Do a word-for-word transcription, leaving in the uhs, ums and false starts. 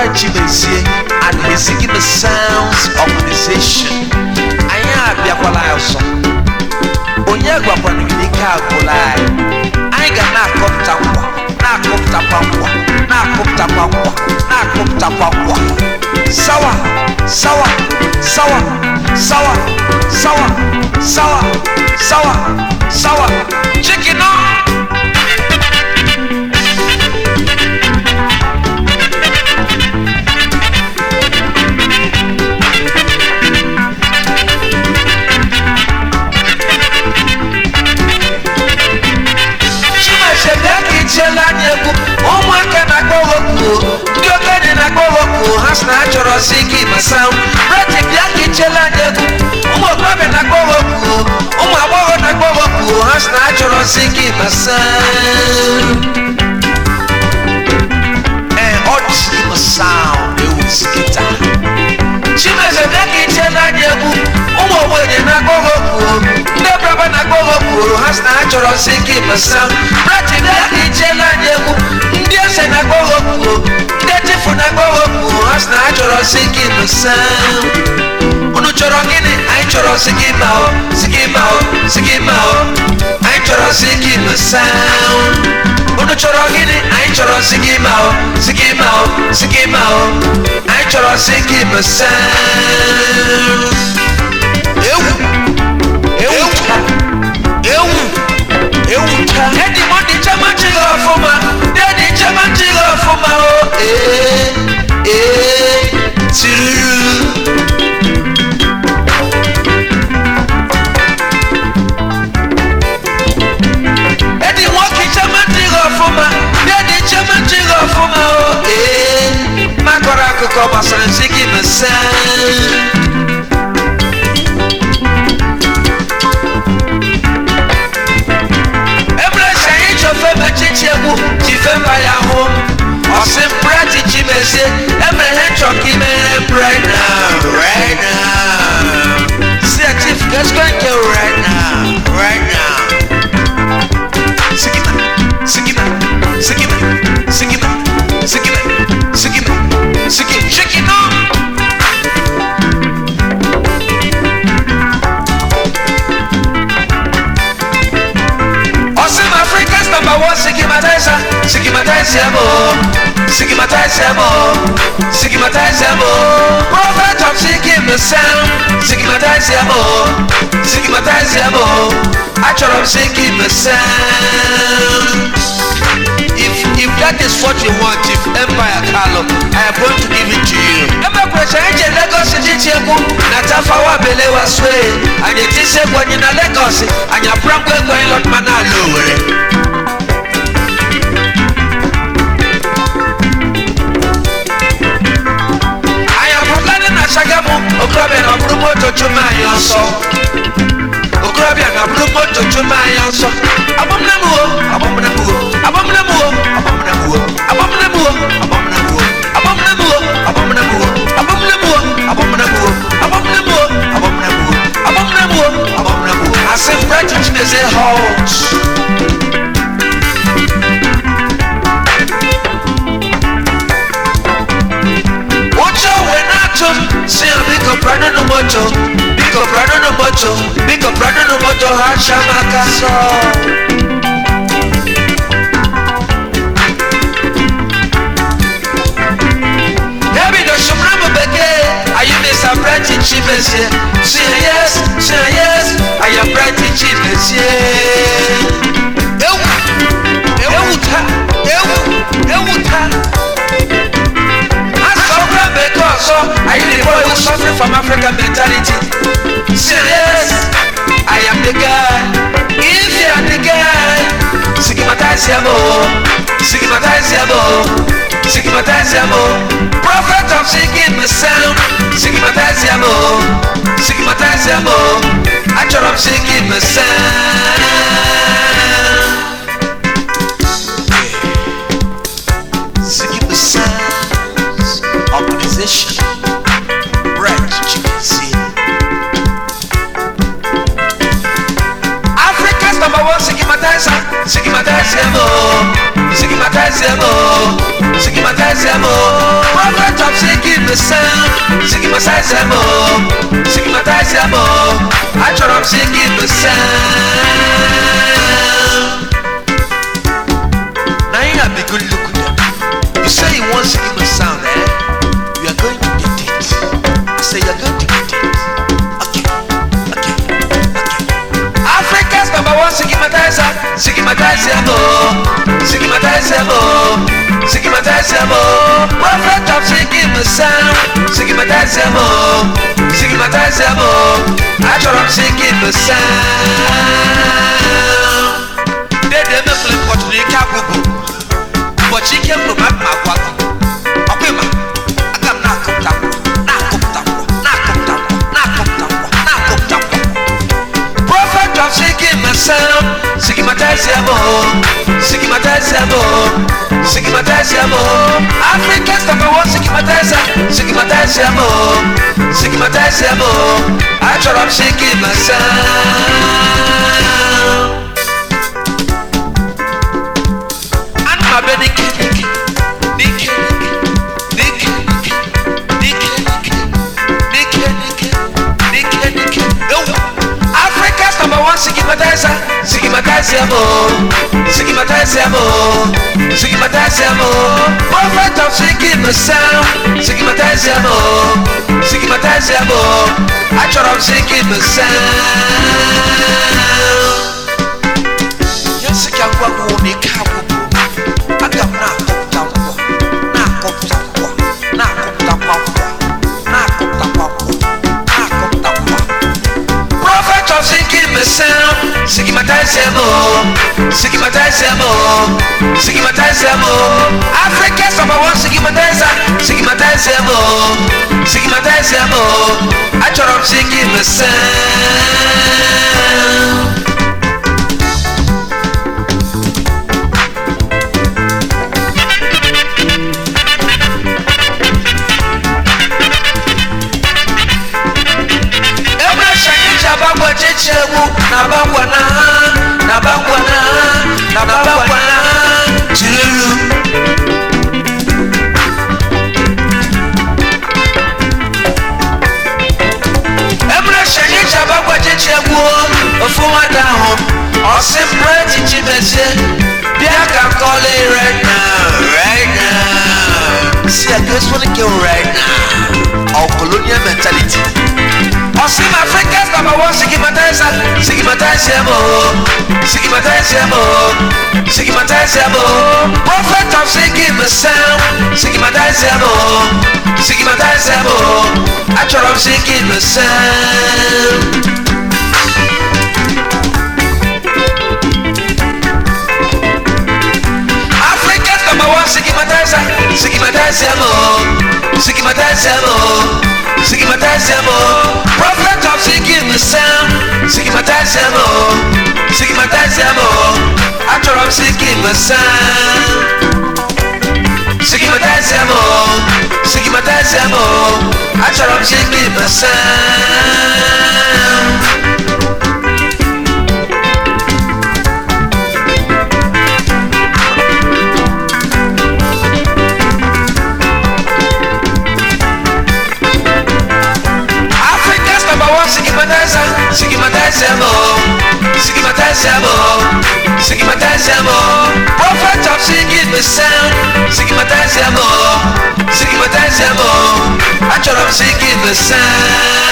Brett Chimezie and his Sigma Sounds organization. I am Biakwala also. Onyagwa kwa unique Akulai. I got na kopta kwa, na kopta pakwa, na kopta pakwa, na kopta pakwa. Sawa, sawa, sawa, sawa, sawa, sawa, sawa, sawa. Chicken on. Has natural singing my sound. Breaking Yankee Chelaneku. Umo Grabe Nagoku. Uma Bogo Nagoku has natural singing my sound. And hot in the sound, it was guitar. Chimes and Yankee Chelaneku. Umo Wede Nagoku. Never Nagoku has natural singing my sound. Breaking Yankee Chelaneku. Yes, and Nagoku. For Nagoku has natural singing the sound. Uno chorogini, I choro singing mao, singing mao, singing mao. I choro singing the sound. Uno chorogini, I choro singing mao, singing mao, singing mao. I choro singing the sound. Ewu, ewu, ewu, ewu. Eddie Monday Chama Chigo Fuma, Daddy Chama Chigo Fuma. Eh, eh, Tiruru. Eddie walking Chama Chigo Fuma, Daddy Chama Chigo Fuma. Eh, Makoraku Kobasan singing the sound. Defender ya home, or some pretty chimney. Every head chucky man right now, right now. See a chief, let's go and kill right now, right now. Sigima, Sigima, Sigima, Sigima, Sigima, Sigima, Sigima, shake it on. Number one, Sigimatizer, Sigimatizer, Sigimatizer, Sigimatizer, Prophet of Sigim the sound, Sigimatizer, Sigimatizer, Actual of Sigim the sound. If if that is what you want, if Empire Carlo, I am going to give it to you. Emma Question, Lagos City, Natafawa Belewa Sway, and it is a one in a Lagos, and your problem going on Manalo. Okrabia na brumo to chuma yanso. Okrabia na brumo to chuma yanso. Abomna muo, abomna muo, abomna muo, abomna muo, abomna muo, abomna muo, abomna muo, abomna muo, abomna muo, abomna muo, abomna muo, abomna muo, abomna muo, abomna muo. I say French is a halt. See a big brother no moto, big brother no moto, big brother no moto, Hashamaka so. Heavy no Shumramo Beke, are you Mister Bright in Chivas here? Say yes, say yes, I am Bright in Chivas here. Ewu, Ewuta, Ewu, Ewuta. So I am the boy who's suffering from African mentality. Serious, I am the guy. If you are the guy, Sigimatize Yamo, Sigimatize Yamo, Sigimatize Yamo. Prophet of Sigim the sound, Sigimatize Yamo, Sigimatize Yamo. Actual of Sigim the sound. Sigim the sounds organization. Brett Chimezie. Africa's number one Sigimatizer, Sigimatizer, Sigimatizer. stigmatize them, oh, stigmatize them, oh. Prophet of singing the sound, stigmatize them, oh, stigmatize them, oh. I try to singing the sound. Now you have a good look at them. You say you want singing the sound, eh? You are going to get it. I say you are going to get it. Okay, okay, okay. Africa's number one stigmatizer, stigmatize them, oh, stigmatize them, oh, stigmatize them, oh. Prophet of singing the sound, stigmatize them, oh, stigmatize them, oh. I try to singing the sound. They they make me put the kabubu, but she came from my mouth. Okay, ma, I come now, come down, now come down, now come down, now come down, now come down. Prophet of singing the sound, stigmatize them, oh, stigmatize them, oh, stigmatize them, oh. Africa's number one stigmatizer, stigmatize them, oh, stigmatize them, oh. I try to singing the sound. Africa's number one stigmatizer, stigmatize them, oh, stigmatize them, oh, stigmatize them, oh. Prophet of singing the sound, stigmatize them, oh, stigmatize them, oh. I try to singing the sound. Yes, I can't go on the cabo. I got now come down, now come down, now come down, now come down, now come down. Prophet of singing the sound, stigmatize them, oh, stigmatize them, oh, stigmatize them, oh. Africa's number one stigmatizer, stigmatize them, oh, stigmatize them, oh. I try to singing the sound. Nabangwana, nabangwana, nabangwana, chilulu. Emre shanye chabagwa chechegwo, ofuwa down. Awesome bread chibese, biaka call it right now, right now. See, I just wanna kill right now. Our colonial mentality. Awesome Africa's number one stigmatizer, stigmatize them, oh, stigmatize them, oh, stigmatize them, oh. Prophet of singing the sound, stigmatize them, oh, stigmatize them, oh. I try to singing the sound. Africa's number one stigmatizer, stigmatize them, oh, stigmatize them, oh, stigmatize them, oh. Prophet of singing the sound, stigmatize them, oh, stigmatize them, oh. I try to singing the sound. Stigmatize them, oh, stigmatize them, oh. I try to singing the sound. Stigmatize them, oh, stigmatize them, oh, stigmatize them, oh. Prophet of singing the sound, stigmatize them, oh, stigmatize them, oh. I try to singing the sound.